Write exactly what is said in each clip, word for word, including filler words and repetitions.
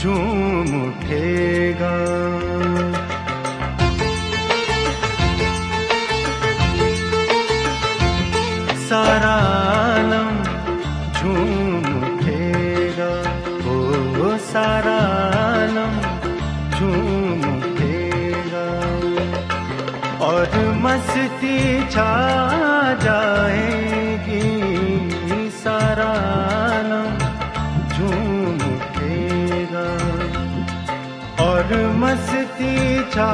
झूम उठेगा। सारा आलम झूम उठेगा, ओ सारा आलम झूम उठेगा और मस्ती छा जाएगी। सारा आलम झूम उठेगा और मस्ती छा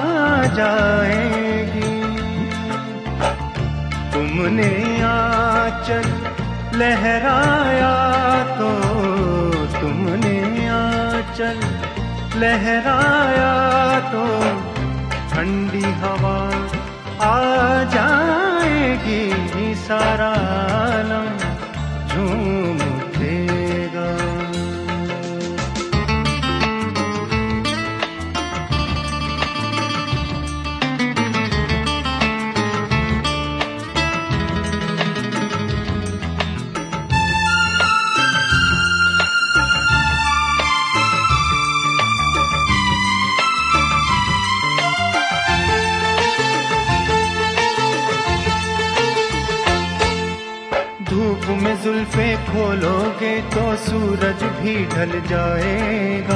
जाएगी। तुमने आंचल लहराया तो, तुमने आंचल लहराया तो ठंडी हवा आ जाएगी। सारा आलम झूम उठेगा। धूप में जुल्फे खोलोगे तो सूरज भी ढल जाएगा।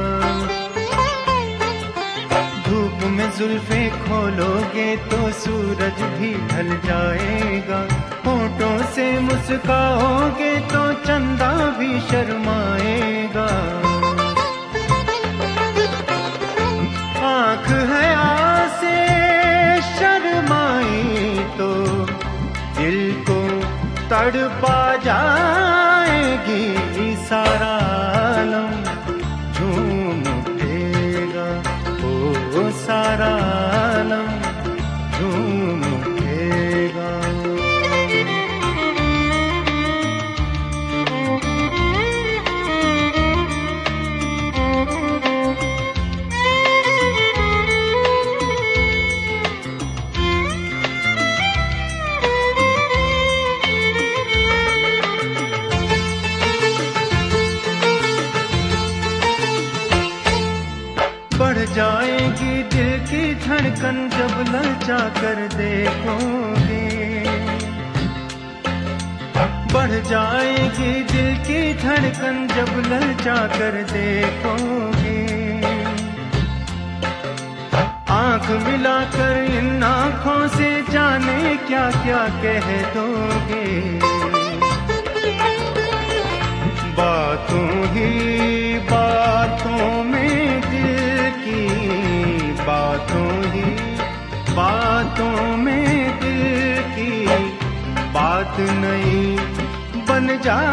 धूप में जुल्फे खोलोगे तो सूरज भी ढल जाएगा। होठों से मुस्काओगे तो चंदा भी शर्माएगा। आँख है आसे शर्माई तो दिल को तड़पा जाएगी। सारा आलम झूम उठेगा, ओ सारा आलम झूम उठेगा। बढ़ जाएगी दिल की धड़कन जब ललचा कर देखोगे। बढ़ जाएगी दिल की धड़कन जब ललचा कर देखोगे। आंख मिलाकर इन आँखों से जाने क्या क्या कह दोगे। बातों ही बातों में दिल की, बातों ही बातों में दिल की बात नहीं बन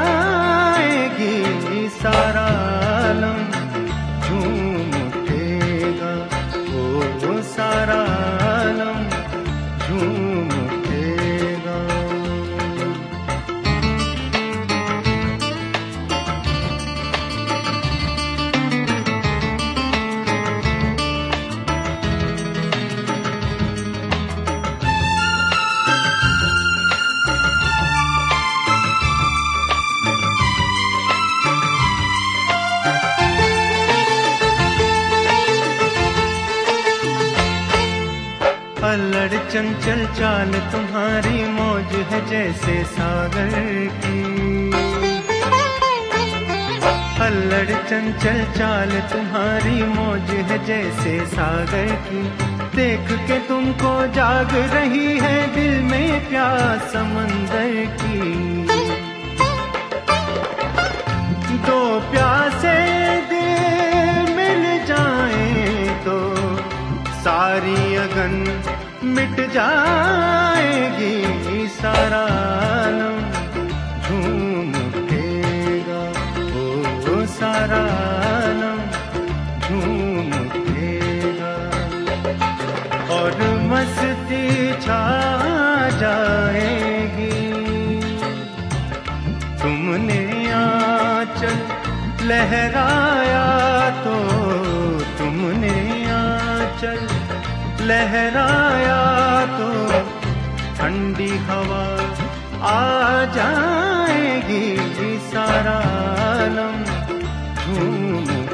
जाएगी। सारा आलम झूम उठेगा, ओ सारा आलम झूम उठेगा। अल्लड़ चंचल चाल तुम्हारी मौज है जैसे सागर की। अल्लड़ चंचल चाल तुम्हारी मौज है जैसे सागर की। देख के तुमको जाग रही है दिल में प्यास समंदर की। दो प्यासे दिल मिल जाएं तो सारी अगन मिट जाएगी। सारा आलम झूम उठेगा, ओ सारा आलम झूम उठेगा और मस्ती छा जाएगी। तुमने आंचल लहराया तो, तुमने आंचल लहराया तो ठंडी हवा आ जाएगी। सारा आलम झूम